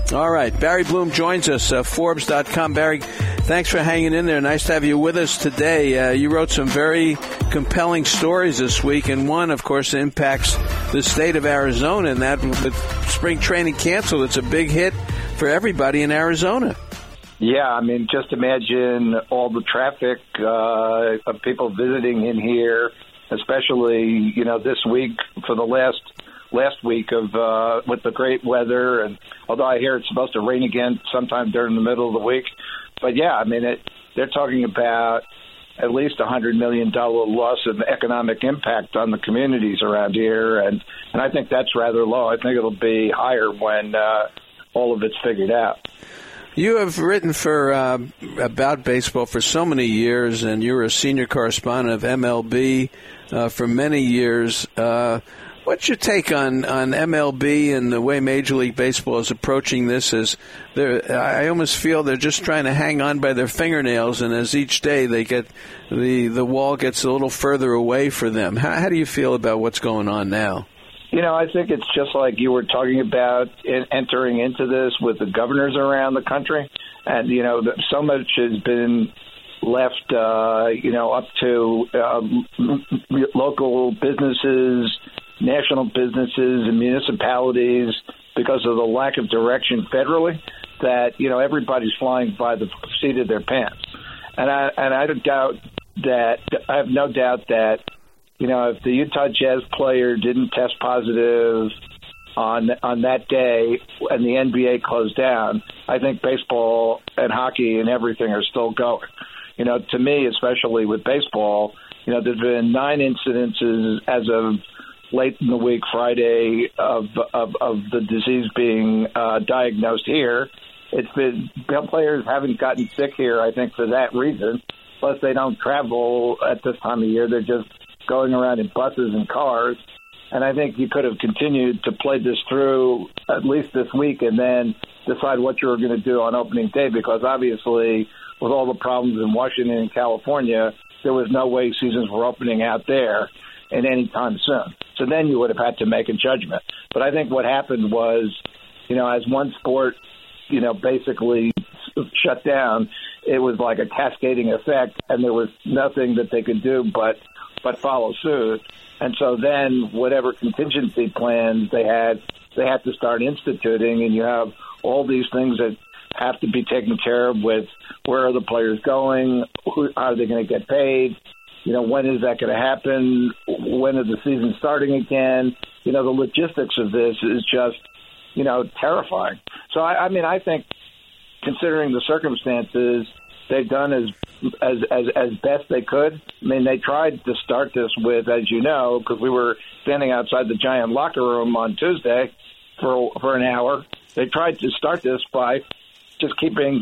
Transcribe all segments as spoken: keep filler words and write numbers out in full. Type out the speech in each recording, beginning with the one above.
All right. Barry Bloom joins us, uh, Forbes dot com. Barry, thanks for hanging in there. Nice to have you with us today. Uh, you wrote some very compelling stories this week, and one, of course, impacts the state of Arizona, and that with spring training canceled, it's a big hit for everybody in Arizona. Yeah, I mean, just imagine all the traffic uh, of people visiting in here, especially, you know, this week for the last last week of uh, with the great weather. And although I hear it's supposed to rain again sometime during the middle of the week. But, yeah, I mean, it, they're talking about at least a one hundred million dollars loss of economic impact on the communities around here. And, and I think that's rather low. I think it'll be higher when uh, all of it's figured out. You have written for uh, about baseball for so many years, and you were a senior correspondent of M L B uh, for many years. Uh, what's your take on, on M L B and the way Major League Baseball is approaching this? As I almost feel they're just trying to hang on by their fingernails, and as each day they get the the wall gets a little further away for them. How, how do you feel about what's going on now? You know, I think it's just like you were talking about in entering into this with the governors around the country. And, you know, so much has been left, uh, you know, up to uh, local businesses, national businesses, and municipalities because of the lack of direction federally that, you know, everybody's flying by the seat of their pants. And I, and I don't doubt that, I have no doubt that, you know, if the Utah Jazz player didn't test positive on on that day and the N B A closed down, I think baseball and hockey and everything are still going. You know, to me, especially with baseball, you know, there's been nine incidences as of late in the week, Friday, of of, of the disease being uh, diagnosed here. It's been players haven't gotten sick here, I think, for that reason. Plus, they don't travel at this time of year. They're just going around in buses and cars. And I think you could have continued to play this through at least this week and then decide what you were going to do on opening day, because obviously with all the problems in Washington and California, there was no way seasons were opening out there in any time soon. So then you would have had to make a judgment. But I think what happened was, you know, as one sport, you know, basically shut down, it was like a cascading effect, and there was nothing that they could do but but follow suit. And so then whatever contingency plans they had, they had to start instituting, and you have all these things that have to be taken care of with where are the players going, who, how are they going to get paid, you know, when is that going to happen, when is the season starting again. You know, the logistics of this is just, you know, terrifying. So, I, I mean, I think considering the circumstances, they've done as as as as best they could. I mean, they tried to start this with, as you know, because we were standing outside the Giant locker room on Tuesday for for an hour. They tried to start this by just keeping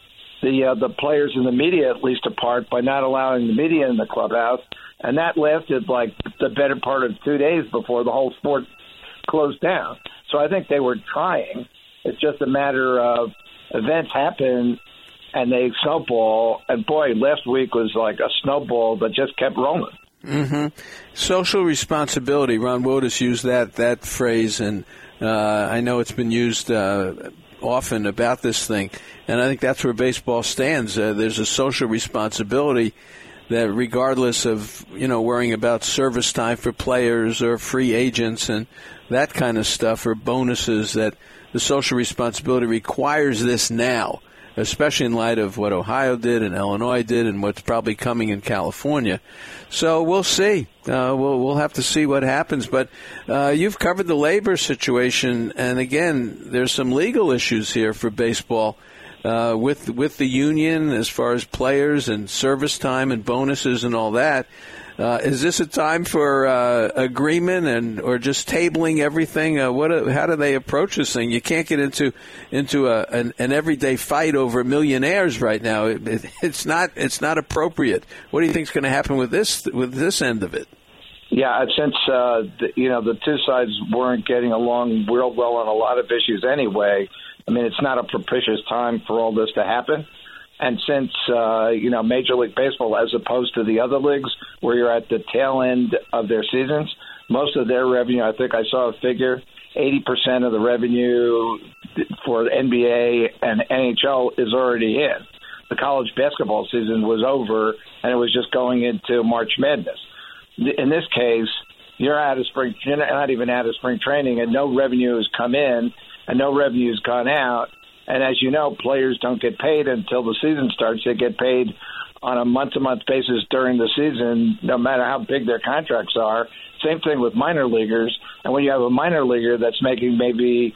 the uh, the players and the media at least apart by not allowing the media in the clubhouse, and that lasted like the better part of two days before the whole sport closed down. So I think they were trying. It's just a matter of events happen and they snowball, and boy, last week was like a snowball that just kept rolling. Mm-hmm. Social responsibility. Ron Wotus used that that phrase, and uh, I know it's been used uh, often about this thing, and I think that's where baseball stands. Uh, there's a social responsibility that regardless of, you know, worrying about service time for players or free agents and that kind of stuff or bonuses, that the social responsibility requires this now, especially in light of what Ohio did and Illinois did and what's probably coming in California. So we'll see. Uh, we'll we'll have to see what happens. But uh, you've covered the labor situation, and again, there's some legal issues here for baseball uh, with with the union as far as players and service time and bonuses and all that. Uh, is this a time for uh, agreement and or just tabling everything? Uh, what? How do they approach this thing? You can't get into into a, an, an everyday fight over millionaires right now. It, it, it's not it's not appropriate. What do you think is going to happen with this with this end of it? Yeah, since uh, the, you know the two sides weren't getting along real well on a lot of issues anyway. I mean, it's not a propitious time for all this to happen. And since, uh, you know, Major League Baseball, as opposed to the other leagues where you're at the tail end of their seasons, most of their revenue, I think I saw a figure, eighty percent of the revenue for the N B A and N H L is already in. The college basketball season was over, and it was just going into March Madness. In this case, you're out of spring, you're not even out of spring training, and no revenue has come in, and no revenue has gone out. And as you know, players don't get paid until the season starts. They get paid on a month-to-month basis during the season, no matter how big their contracts are. Same thing with minor leaguers. And when you have a minor leaguer that's making maybe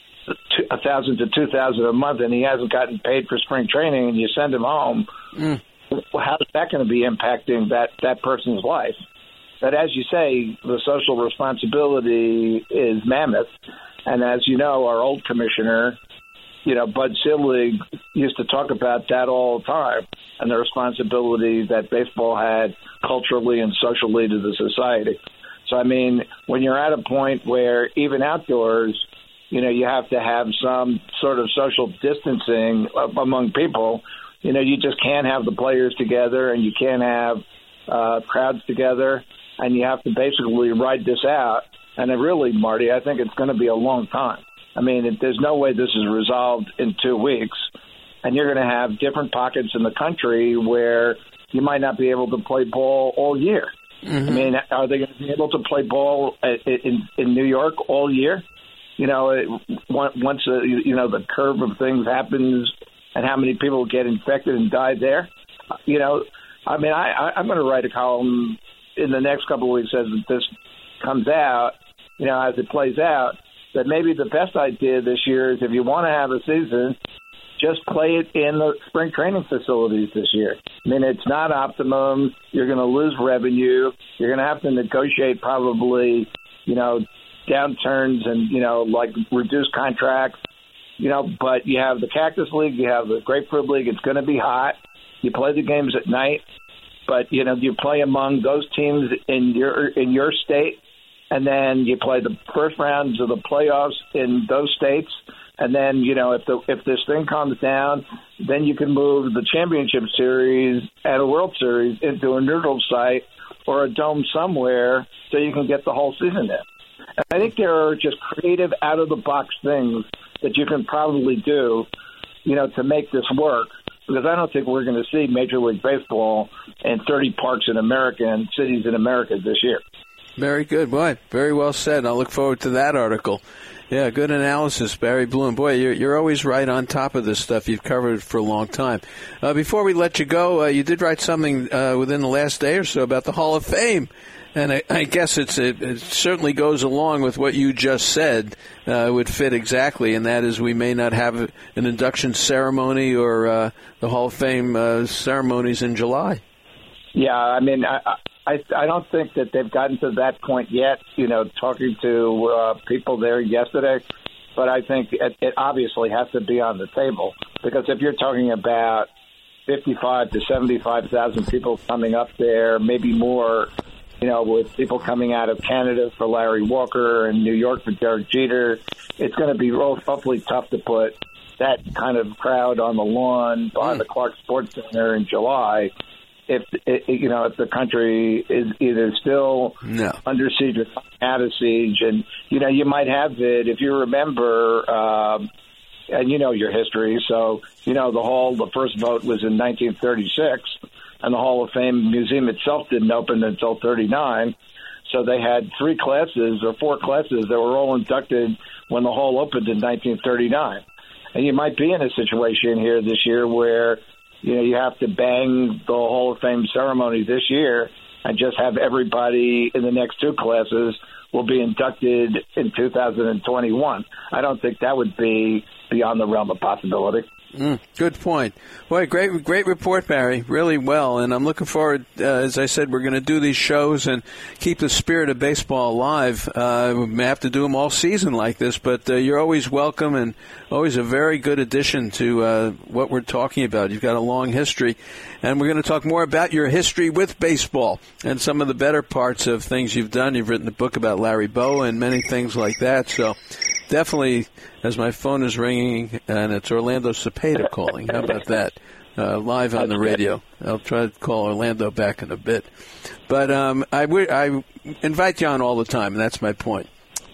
a thousand to two thousand a month, and he hasn't gotten paid for spring training, and you send him home, mm. how is that going to be impacting that that person's life? But as you say, the social responsibility is mammoth. And as you know, our old commissioner, you know, Bud Selig, used to talk about that all the time, and the responsibility that baseball had culturally and socially to the society. So, I mean, when you're at a point where even outdoors, you know, you have to have some sort of social distancing among people, you know, you just can't have the players together, and you can't have uh, crowds together, and you have to basically ride this out. And it really, Marty, I think it's going to be a long time. I mean, it, there's no way this is resolved in two weeks. And you're going to have different pockets in the country where you might not be able to play ball all year. Mm-hmm. I mean, are they going to be able to play ball in, in New York all year? You know, it, once, uh, you know, the curve of things happens and how many people get infected and die there. You know, I mean, I, I, I'm going to write a column in the next couple of weeks as this comes out, you know, as it plays out, that maybe the best idea this year is if you want to have a season, just play it in the spring training facilities this year. I mean, it's not optimum. You're going to lose revenue. You're going to have to negotiate probably, you know, downturns and, you know, like reduced contracts, you know, but you have the Cactus League, you have the Grapefruit League. It's going to be hot. You play the games at night, but, you know, you play among those teams in your in your state. And then you play the first rounds of the playoffs in those states. And then, you know, if the if this thing calms down, then you can move the championship series and a World Series into a neutral site or a dome somewhere so you can get the whole season in. And I think there are just creative, out-of-the-box things that you can probably do, you know, to make this work. Because I don't think we're going to see Major League Baseball in thirty parks in America and cities in America this year. Very good. Boy, very well said. I'll look forward to that article. Yeah, good analysis, Barry Bloom. Boy, you're, you're always right on top of this stuff. You've covered it for a long time. Uh, before we let you go, uh, you did write something uh, within the last day or so about the Hall of Fame. And I, I guess it's, it, it certainly goes along with what you just said. Uh, it would fit exactly, and that is we may not have an induction ceremony or uh, the Hall of Fame uh, ceremonies in July. Yeah, I mean, I, I I don't think that they've gotten to that point yet, you know, talking to uh, people there yesterday. But I think it, it obviously has to be on the table, because if you're talking about fifty-five to seventy-five thousand people coming up there, maybe more, you know, with people coming out of Canada for Larry Walker and New York for Derek Jeter, it's going to be awfully tough to put that kind of crowd on the lawn by mm. the Clark Sports Center in July. If it, you know, if the country is either still no. under siege or out of siege, and you know, you might have it if you remember, um, and you know your history. So you know the hall. The first vote was in nineteen thirty-six, and the Hall of Fame museum itself didn't open until thirty-nine. So they had three classes or four classes that were all inducted when the hall opened in nineteen thirty-nine. And you might be in a situation here this year where, you know, you have to bang the Hall of Fame ceremony this year and just have everybody in the next two classes will be inducted in two thousand twenty-one. I don't think that would be beyond the realm of possibility. Mm, good point. Boy, great great report, Barry. Really well. And I'm looking forward, uh, as I said, we're going to do these shows and keep the spirit of baseball alive. Uh, we may have to do them all season like this, but uh, you're always welcome and always a very good addition to uh, what we're talking about. You've got a long history, and we're going to talk more about your history with baseball and some of the better parts of things you've done. You've written a book about Larry Bowa and many things like that. So definitely, as my phone is ringing, and it's Orlando Cepeda calling. How about that? Uh, live on the radio. I'll try to call Orlando back in a bit. But um, I, w- I invite you on all the time, and that's my point.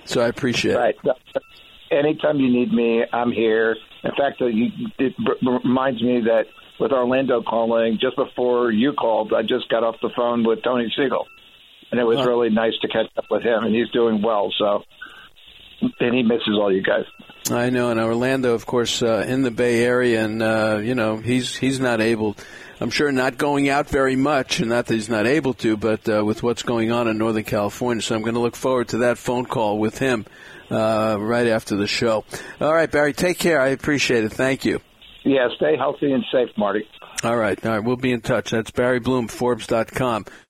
So I appreciate right. it. Anytime you need me, I'm here. In fact, it reminds me that with Orlando calling, just before you called, I just got off the phone with Tony Siegel. And it was huh. really nice to catch up with him, and he's doing well. So, and he misses all you guys. I know, and Orlando, of course, uh, in the Bay Area, and uh, you know, he's he's not able. I'm sure not going out very much, and not that he's not able to, but uh, with what's going on in Northern California. So I'm going to look forward to that phone call with him uh, right after the show. All right, Barry, take care. I appreciate it. Thank you. Yeah, stay healthy and safe, Marty. All right, all right. We'll be in touch. That's Barry Bloom, Forbes dot com.